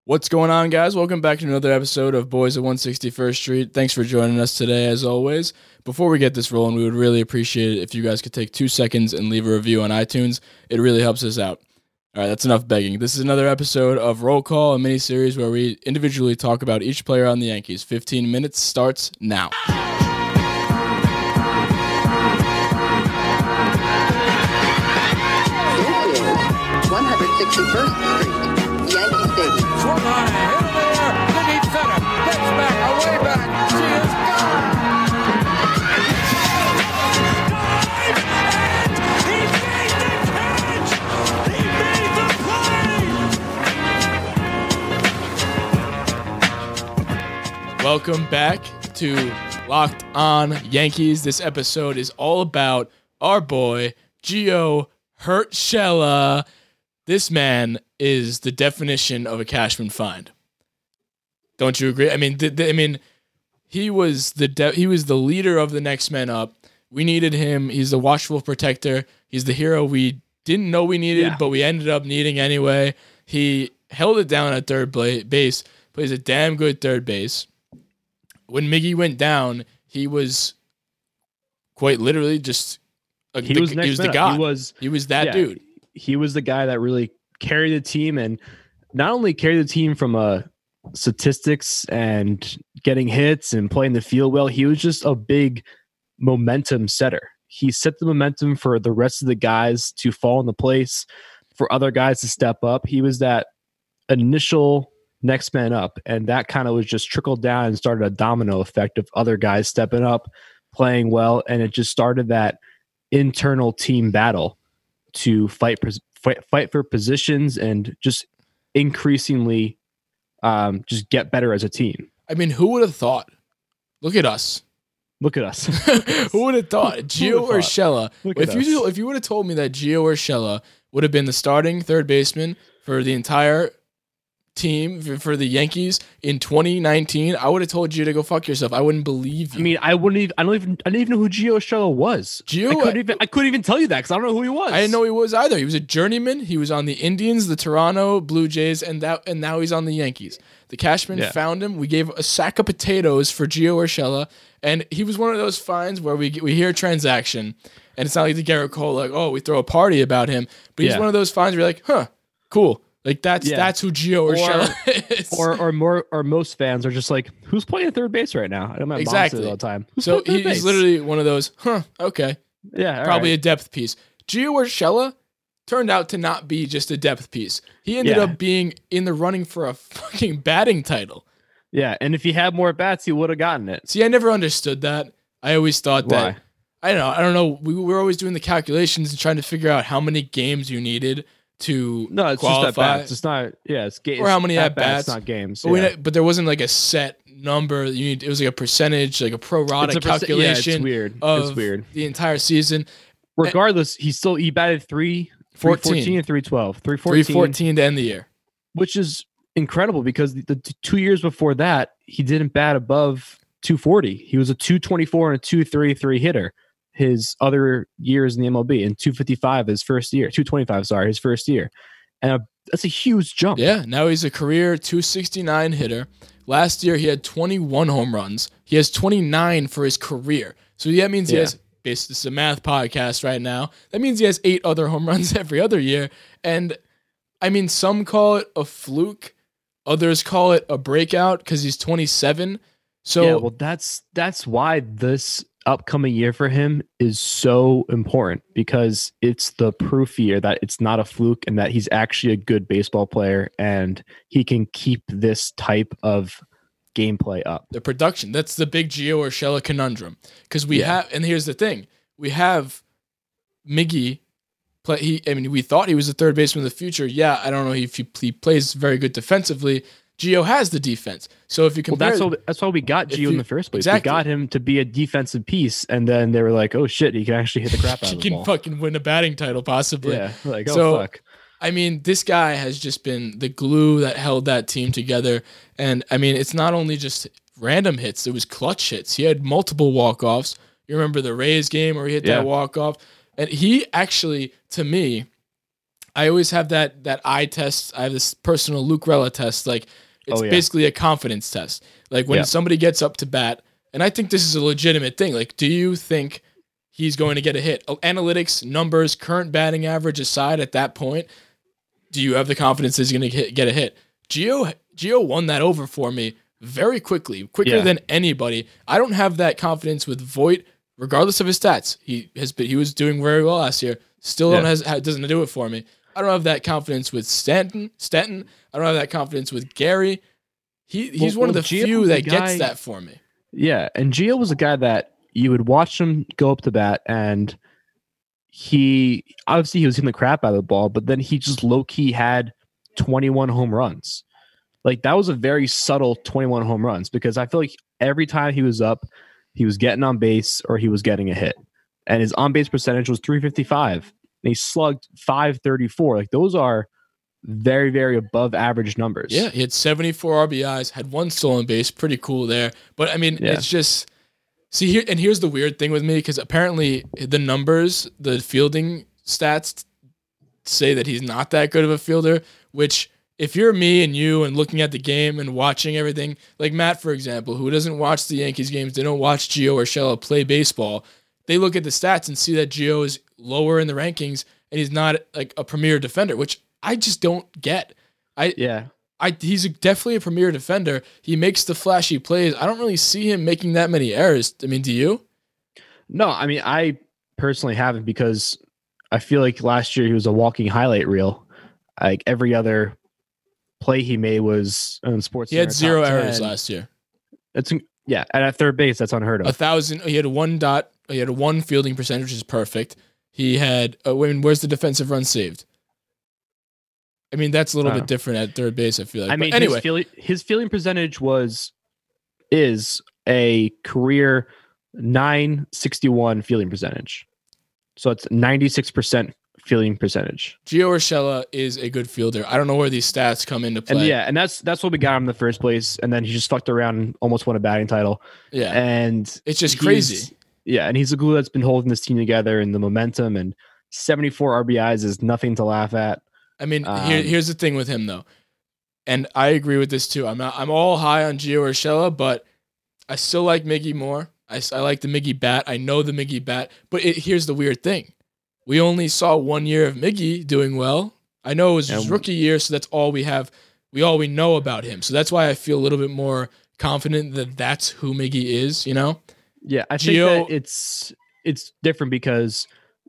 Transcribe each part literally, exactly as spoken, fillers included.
What's going on, guys? Welcome back to another episode of Boys at one sixty-first Street. Thanks for joining us today, as always. Before we get this rolling, we would really appreciate it if you guys could take two seconds and leave a review on iTunes. It really helps us out. All right, that's enough begging. This is another episode of Roll Call, a mini-series where we individually talk about each player on the Yankees. fifteen minutes starts now. This is one sixty-first Street, Yankee Stadium. Swung on a hit in the air to deep center. Gets back, away back. She is gone. He made the catch. He made the play. Welcome back to Locked On Yankees. This episode is all about our boy, Gio Urshela. This man is the definition of a Cashman find. Don't you agree? I mean, th- th- I mean, he was the de- he was the leader of the next man up. We needed him. He's the watchful protector. He's the hero we didn't know we needed, Yeah. but we ended up needing anyway. He held it down at third bla- base. Plays a damn good third base. When Miggy went down, he was quite literally just a, He the, was next he was man the up. god. He was he was that yeah, dude. He was the guy that really carried the team, and not only carried the team from uh, statistics and getting hits and playing the field well. He was just a big momentum setter. He set the momentum for the rest of the guys to fall into place, for other guys to step up. He was that initial next man up, and that kind of was just trickled down and started a domino effect of other guys stepping up, playing well, and it just started that internal team battle to fight fight, fight for positions and just increasingly um, just get better as a team. I mean, who would have thought? Look at us. Look at us. Who would have thought? Gio would've Urshela. Look at If you us. if you would have told me that Gio Urshela would have been the starting third baseman for the entire team for, for the Yankees in twenty nineteen, I would have told you to go fuck yourself. I wouldn't believe you. I mean, I wouldn't even. I don't even. I didn't even know who Gio Urshela was. Gio- I couldn't even. I couldn't even tell you that because I don't know who he was. I didn't know he was either. He was a journeyman. He was on the Indians, the Toronto Blue Jays, and that and now he's on the Yankees. The Cashman Yeah. found him. We gave a sack of potatoes for Gio Urshela, and he was one of those finds where we we hear a transaction, and it's not like the Garrett Cole, like, oh, we throw a party about him, but he's Yeah. one of those finds where you're like, huh, cool. Like that's Yeah. that's who Gio Urshela is. Or or more or most fans are just like, who's playing third base right now? I know my mom Exactly. says it all the time. Who's So playing third he's base? literally one of those, huh, okay. yeah, all Probably right. a depth piece. Gio Urshela turned out to not be just a depth piece. He ended Yeah. up being in the running for a fucking batting title. yeah. And if he had more bats, he would have gotten it. See, I never understood that. I always thought that. Why? I don't know. I don't know. We we were always doing the calculations and trying to figure out how many games you needed to No, it's qualify. just at bats. It's not. Yeah, it's games. Or how many at bats. not games. But, we yeah. ne- but there wasn't like a set number. You need, it was like a percentage, like a pro rata It's a perc- yeah, it's calculation weird. of It's weird. the entire season. Regardless, he still he batted three, fourteen. fourteen and three twelve, three three fourteen, fourteen to end the year. which is incredible because the, the t- two years before that he didn't bat above two forty. He was a two twenty-four and a two thirty-three hitter. His other years in the M L B, and two fifty-five his first year, two twenty-five, sorry, his first year, and a, that's a huge jump. Yeah, now he's a career two sixty-nine hitter. Last year he had twenty-one home runs. He has twenty-nine for his career. So that means he Yeah. has, this is a math podcast right now, that means he has eight other home runs every other year. And I mean, some call it a fluke. Others call it a breakout because he's twenty-seven. So yeah, well, that's that's why this upcoming year for him is so important, because it's the proof year that it's not a fluke and that he's actually a good baseball player and he can keep this type of gameplay up. the production, that's the big Gio Urshela conundrum. Because we Yeah. have, and here's the thing, we have Miggy play. He, I mean, we thought he was the third baseman of the future. Yeah, I don't know if he, he plays very good defensively. Gio has the defense. So if you Well, compare, that's what, that's why we got if Gio in you- the first place. exactly. We got him to be a defensive piece, and then they were like, "Oh shit, he can actually hit the crap out he of the can ball." fucking win a batting title possibly. Yeah, like oh So, fuck. I mean, this guy has just been the glue that held that team together. And I mean, it's not only just random hits, it was clutch hits. He had multiple walk-offs. You remember the Rays game where he hit Yeah. that walk-off? And he actually, to me, I always have that that eye test. I have this personal Luke Rella test. Like it's Oh, yeah. basically a confidence test. Like when Yeah. somebody gets up to bat, and I think this is a legitimate thing. Like, do you think he's going to get a hit? Analytics, numbers, current batting average aside, at that point, do you have the confidence that he's going to get, get a hit? Gio Gio won that over for me very quickly, quicker Yeah. than anybody. I don't have that confidence with Voit, regardless of his stats. He has been he was doing very well last year. Still don't Yeah. has doesn't do it for me. I don't have that confidence with Stanton. Stanton. I don't have that confidence with Gary. He he's Well- one of well, the Gio's few the that gets guy- that for me. Yeah, and Gio was a guy that you would watch him go up to bat, and he obviously he was hitting the crap out of the ball, but then he just low key had twenty-one home runs. Like that was a very subtle twenty-one home runs because I feel like every time he was up, he was getting on base or he was getting a hit, and his on base percentage was three fifty-five, and he slugged five thirty-four. Like those are very very above average numbers. Yeah, he had seventy-four R B Is, had one stolen base, pretty cool there. But I mean, Yeah. it's just see here, and here's the weird thing with me because apparently the numbers, the fielding stats say that he's not that good of a fielder. Which, if you're me and you and looking at the game and watching everything, like Matt, for example, who doesn't watch the Yankees games, they don't watch Gio Urshela play baseball. They look at the stats and see that Gio is lower in the rankings and he's not like a premier defender, which I just don't get. I, yeah. I, he's a, definitely a premier defender. He makes the flashy plays. I don't really see him making that many errors. I mean, do you? No, I mean, I personally haven't because I feel like last year he was a walking highlight reel. Like every other play he made was on Sports. He had Center zero top errors ten. last year. It's yeah, and at third base, that's unheard A of. thousand. He had a one dot. He had a one fielding percentage, which is perfect. He had. Uh, I mean, where's the defensive run saved? I mean, that's a little Uh, bit different at third base. I feel like. I mean, But anyway, his, fielding, his fielding percentage was is a career nine sixty-one fielding percentage. So it's ninety-six percent fielding percentage. Gio Urshela is a good fielder. I don't know where these stats come into play. And yeah, and that's that's what we got him in the first place. And then he just fucked around and almost won a batting title. yeah, And it's just he's- crazy. Yeah, and he's the glue that's been holding this team together and the momentum. And seventy-four R B Is is nothing to laugh at. I mean, Um, here, here's the thing with him though, and I agree with this too. I'm not, I'm all high on Gio Urshela, but I still like Miggy more. I, s- I like the Miggy bat. I know the Miggy bat, but it, here's the weird thing: we only saw one year of Miggy doing well. I know it was his And- rookie year, so that's all we have. We all we know about him. So that's why I feel a little bit more confident that that's who Miggy is. You know? Yeah, I think Gio- that it's it's different because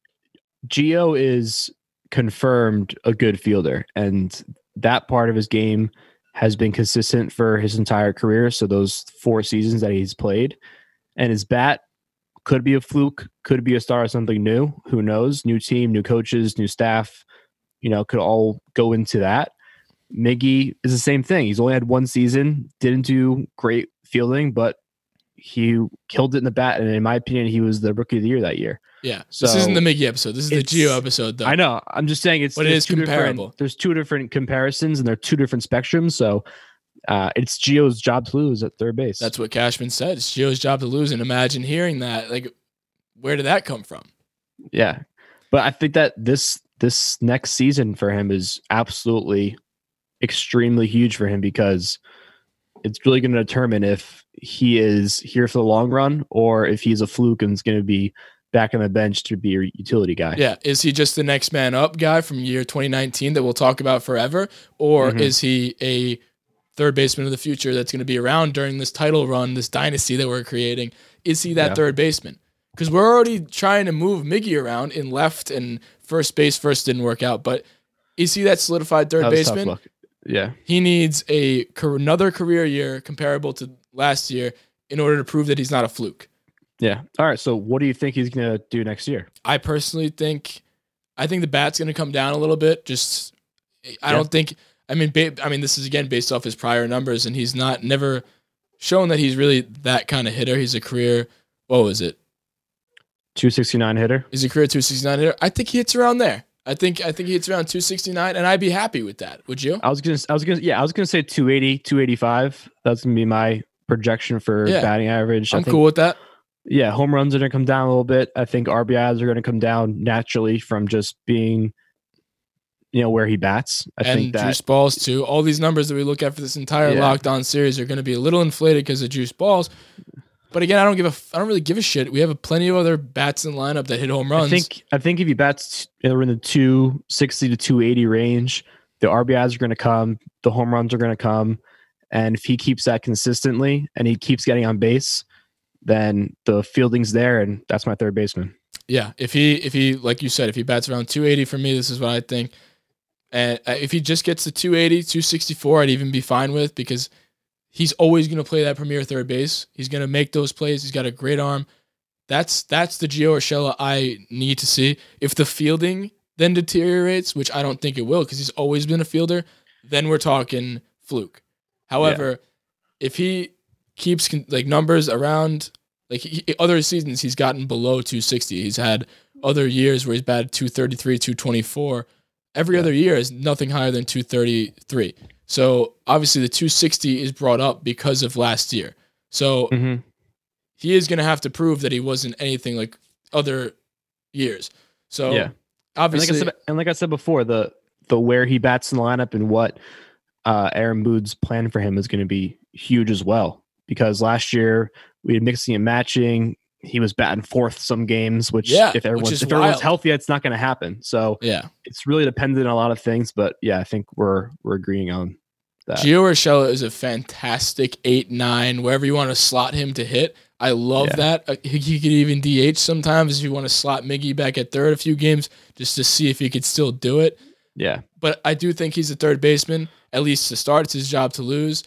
Gio is confirmed a good fielder, and that part of his game has been consistent for his entire career. So those four seasons that he's played, and his bat could be a fluke, could be a star of something new. Who knows? New team, new coaches, new staff. You know, could all go into that. Miggy is the same thing. He's only had one season, didn't do great fielding, but he killed it in the bat, and in my opinion, he was the rookie of the year that year. Yeah. So this isn't the Miggy episode. This is the it's- Gio episode, though. I know. I'm just saying it's But it there's is two different- comparable. There's two different comparisons, and they're two different spectrums. So uh, it's Gio's job to lose at third base. That's what Cashman said. It's Gio's job to lose. And imagine hearing that. Like, where did that come from? yeah. But I think that this this next season for him is absolutely extremely huge for him because it's really going to determine if he is here for the long run or if he's a fluke and is going to be back on the bench to be a utility guy. Yeah. Is he just the next man up guy from year twenty nineteen that we'll talk about forever? Or Mhm. is he a third baseman of the future that's going to be around during this title run, this dynasty that we're creating? Is he that Yeah. third baseman? Because we're already trying to move Miggy around in left and first base. First didn't work out, but is he that solidified third That was tough baseman? luck. Yeah. He needs a car- another career year comparable to last year in order to prove that he's not a fluke. Yeah. All right. So what do you think he's going to do next year? I personally think, I think the bat's going to come down a little bit. Just, I Yeah. don't think. I mean, ba- I mean, this is again based off his prior numbers, and he's not never shown that he's really that kind of hitter. He's a career. What was it? two sixty-nine hitter. He's a career two sixty-nine hitter. I think he hits around there. I think I think he hits around two sixty-nine, and I'd be happy with that. Would you? I was gonna, I was gonna, yeah, I was gonna say two eighty, two eighty-five. That's gonna be my projection for Yeah. batting average. I I'm think, cool with that. Yeah, home runs are gonna come down a little bit. I think R B Is are gonna come down naturally from just being you know, where he bats. I and think that juice balls too. All these numbers that we look at for this entire Yeah. Locked On series are going to be a little inflated because of juice balls. But again, I don't give a, I don't really give a shit. We have a plenty of other bats in the lineup that hit home runs. I think I think if he bats in the two sixty to two eighty range, the R B Is are going to come, the home runs are going to come, and if he keeps that consistently and he keeps getting on base, then the fielding's there, and that's my third baseman. Yeah, if he if he like you said, if he bats around two eighty for me, this is what I think. And if he just gets to two eighty, two sixty-four, I'd even be fine with, because he's always going to play that premier third base. He's going to make those plays. He's got a great arm. That's that's the Gio Urshela I need to see. If the fielding then deteriorates, which I don't think it will, because he's always been a fielder, then we're talking fluke. However, yeah. if he keeps like numbers around, like he, other seasons he's gotten below two sixty. He's had other years where he's batted two thirty-three, two twenty-four. Every yeah. other year is nothing higher than two thirty-three. So obviously the two sixty is brought up because of last year. So mm-hmm. he is going to have to prove that he wasn't anything like other years. So yeah. obviously, and like, I said, and like I said before, the the where he bats in the lineup and what uh, Aaron Boone's plan for him is going to be huge as well. Because last year we had mixing and matching. He was batting fourth some games, which yeah, if everyone's which if everyone's healthy, it's not going to happen. So yeah, it's really dependent on a lot of things. But yeah, I think we're we're agreeing on that. Gio Urshela is a fantastic eight nine, wherever you want to slot him to hit. I love Yeah. that. Uh, he, he could even D H sometimes if you want to slot Miggy back at third a few games just to see if he could still do it. Yeah, But I do think he's a third baseman, at least to start. It's his job to lose.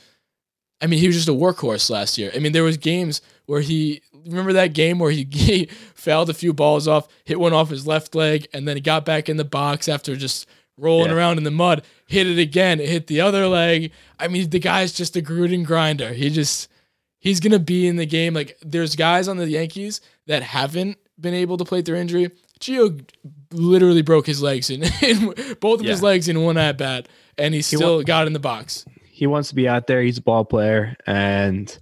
I mean, he was just a workhorse last year. I mean, there was games where he, remember that game where he, he fouled a few balls off, hit one off his left leg, and then he got back in the box after just rolling Yeah. around in the mud, hit it again, it hit the other leg. I mean, the guy's just a Gruden grinder. He just, he's going to be in the game. Like, there's guys on the Yankees that haven't been able to play through injury. Gio literally broke his legs in, in both of his Yeah. legs in one at bat, and he still wa- got in the box. he wants to be out there. He's a ball player, and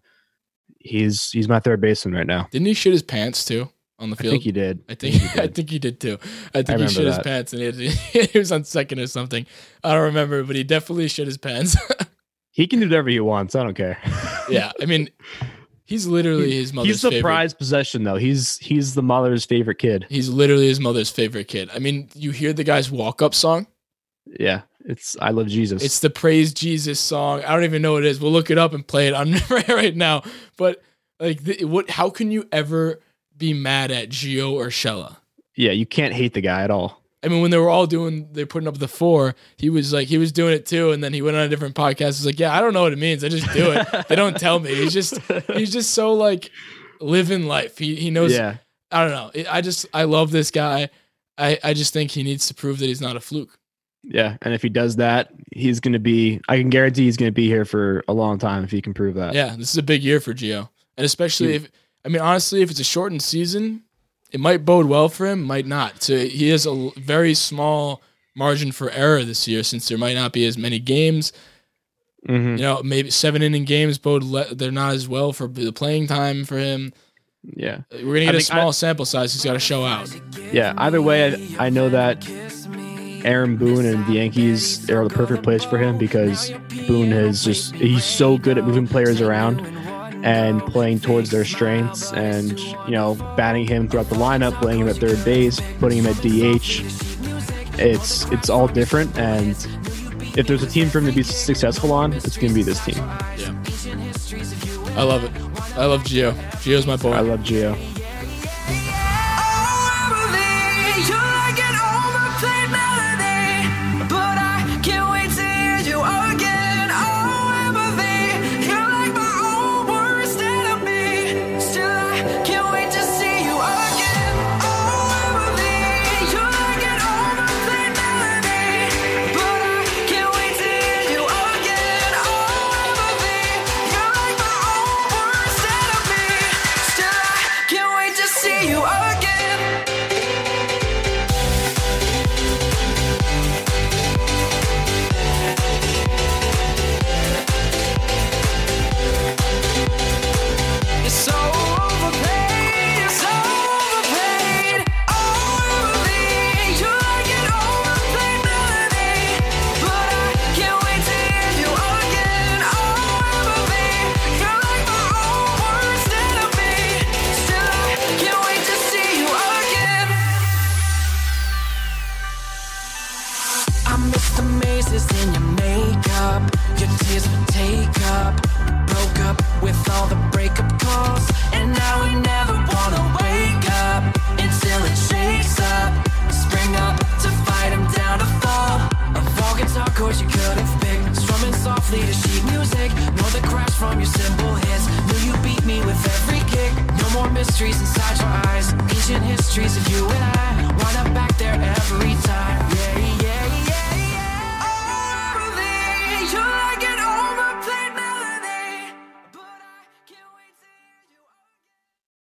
he's he's my third baseman right now. Didn't he shit his pants too on the I field? think he did. I think he I did. think he did too. I think I he remember shit his that. pants and he, had, he was on second or something. I don't remember, but he definitely shit his pants. He can do whatever he wants. I don't care. Yeah, I mean, he's literally his mother's He's the favorite. prized possession, though. He's he's the mother's favorite kid. He's literally his mother's favorite kid. I mean, you hear the guy's walk-up song. Yeah, it's I love Jesus. It's the Praise Jesus song. I don't even know what it is. We'll look it up and play it on right now. But like, the, what? How can you ever be mad at Gio Urshela? yeah, you can't hate the guy at all. I mean, when they were all doing, they're putting up the four, he was like, he was doing it too. And then he went on a different podcast. He's like, yeah, I don't know what it means. I just do it. They don't tell me. He's just, he's just so like living life. He he knows, Yeah, I don't know. I just, I love this guy. I, I just think he needs to prove that he's not a fluke. yeah, and if he does that, he's going to be. I can guarantee he's going to be here for a long time if he can prove that. Yeah, this is a big year for Gio. And especially if, I mean, honestly, if it's a shortened season, it might bode well for him, might not. So he has a very small margin for error this year since there might not be as many games. hmm You know, maybe seven inning games bode le- they're not as well for the playing time for him. yeah, We're gonna get I a think small I- sample size. He's got to show out. yeah. Either way, I, I know that Aaron Boone and the Yankees are the perfect place for him because Boone has just he's so good at moving players around and playing towards their strengths, and you know, batting him throughout the lineup, playing him at third base, putting him at D H. It's it's all different, and if there's a team for him to be successful on, it's going to be this team. Yeah, I love it. I love Gio. Gio's my boy. I love Gio. Can't It's the mazes in your makeup, your tears would take up. Broke up with all the breakup calls, and now we never wanna wake up until it shakes up. Spring up to fight him down to fall. Of all guitar chords you could have picked, strumming softly to sheet music. Know the crash from your cymbal hits. Knew you beat me with every kick. No more mysteries inside your eyes. Ancient histories of you and I. Wind up back there every time. Yeah,